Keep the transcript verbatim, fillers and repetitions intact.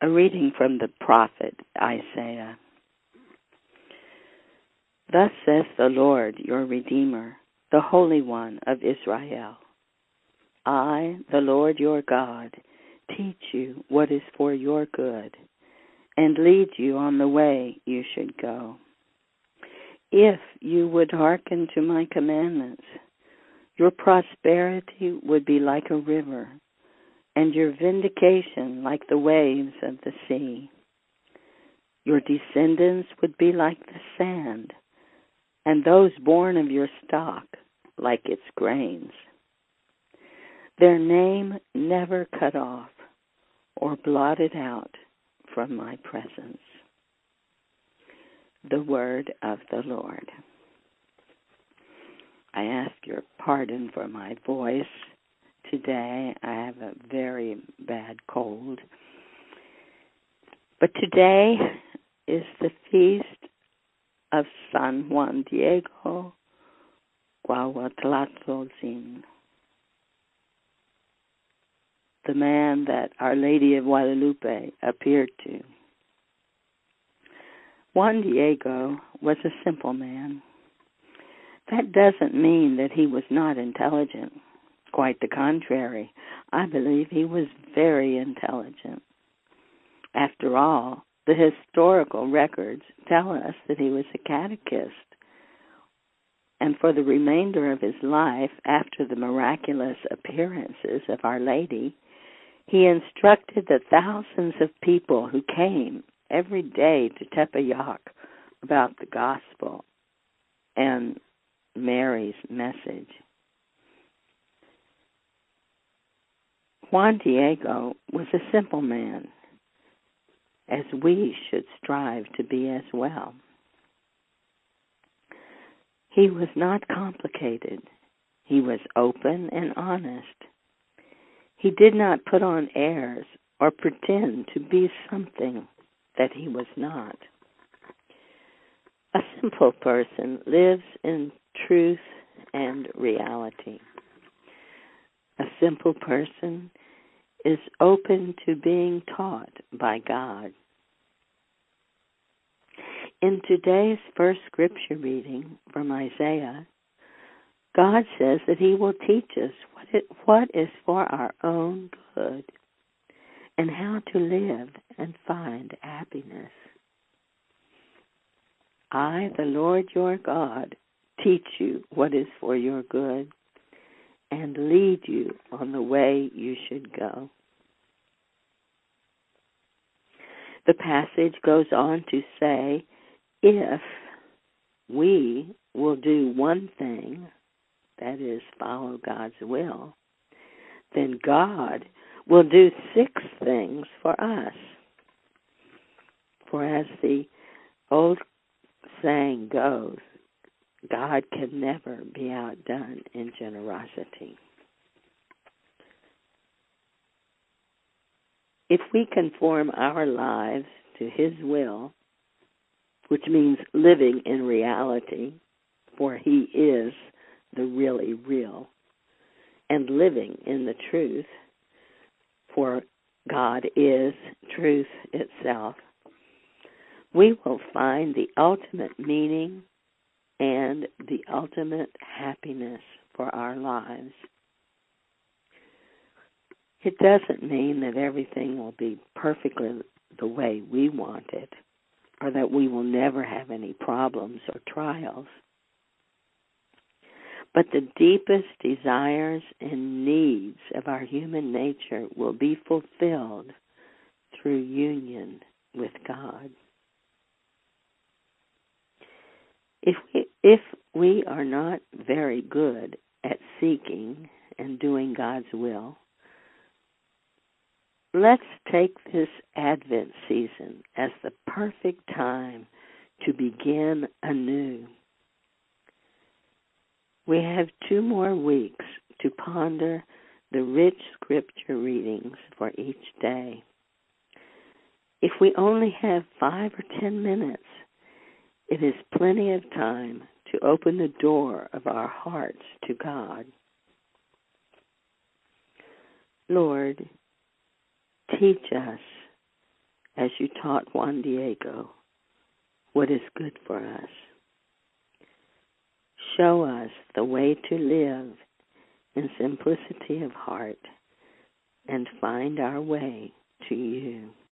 A reading from the prophet Isaiah. Thus says the Lord, your Redeemer, the Holy One of Israel. I, the Lord your God, teach you what is for your good, and lead you on the way you should go. If you would hearken to my commandments, your prosperity would be like a river, and your vindication like the waves of the sea. Your descendants would be like the sand, and those born of your stock like its grains. Their name never cut off or blotted out from my presence. The word of the Lord. I ask your pardon for my voice today. I have a very bad cold. But today is the feast of San Juan Diego Cuauhtlatzin, the man that Our Lady of Guadalupe appeared to. Juan Diego was a simple man. That doesn't mean that he was not intelligent. Quite the contrary. I believe he was very intelligent. After all, the historical records tell us that he was a catechist. And for the remainder of his life, after the miraculous appearances of Our Lady, he instructed the thousands of people who came every day to Tepeyac about the gospel and Mary's message. Juan Diego was a simple man, as we should strive to be as well. He was not complicated. He was open and honest. He did not put on airs or pretend to be something that he was not. A simple person lives in truth and reality. A simple person is open to being taught by God. In today's first scripture reading from Isaiah, God says that he will teach us what, it, what is for our own good and how to live and find happiness. I, the Lord your God, teach you what is for your good and lead you on the way you should go. The passage goes on to say, if we will do one thing, that is, follow God's will, then God will do six things for us. For as the old saying goes, God can never be outdone in generosity. If we conform our lives to his will, which means living in reality, for he is the really real, and living in the truth, for God is truth itself, we will find the ultimate meaning and the ultimate happiness for our lives. It doesn't mean that everything will be perfectly the way we want it, or that we will never have any problems or trials. But the deepest desires and needs of our human nature will be fulfilled through union with God. If we, if we are not very good at seeking and doing God's will, let's take this Advent season as the perfect time to begin anew. We have two more weeks to ponder the rich scripture readings for each day. If we only have five or ten minutes, it is plenty of time to open the door of our hearts to God. Lord, teach us as you taught Juan Diego what is good for us. Show us the way to live in simplicity of heart and find our way to you.